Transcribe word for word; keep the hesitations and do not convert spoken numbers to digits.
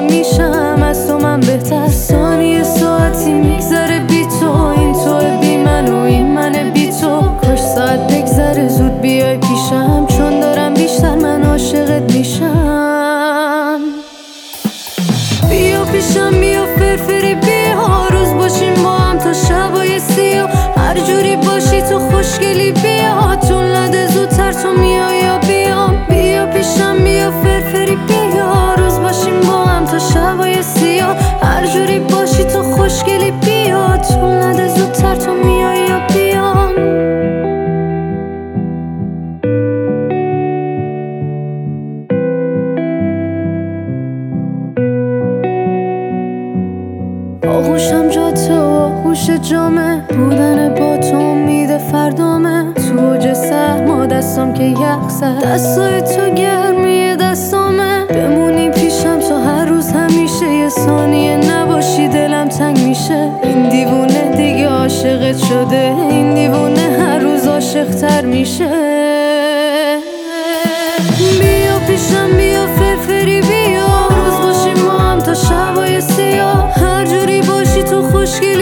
عاشقم میشم از تو من بهتر. ثانیه ساعتی میگذره بی تو، این توه بی من و این منه بی تو. کاش ساعت بگذره زود بیای پیشم، چون دارم بیشتر من عاشقت میشم. بیا پیشم بیا فرفری بیا، روز باشیم با هم تا شبای سیاه. هر جوری باشی تو خوشگلی بیا، چون لده زودتر تو میای یا بیام. بیا پیشم بیا فرفری بیا، روز باشیم با هم تا شبای سیاه. هر جوری باشی تو خوشگلی بیا، چون لده زودتر تو میای یا بیام. آغوشم جا تو، آغوش جامه، بودن با تو امید فردامه. تو اوج سرما دستام که یخ زد، دستای تو گرمی دستامه. بمونی پیشم تو هر روز همیشه، یه ثانیه نباشی دلم تنگ میشه. این دیوونه دیگه عاشقت شده، این دیوونه هر روز عاشق‌تر میشه. بیا پیشم بیا فرفری بیا، روز باشیم ما هم تا شبای سیاه. هر جوری باشی تو خوشگلی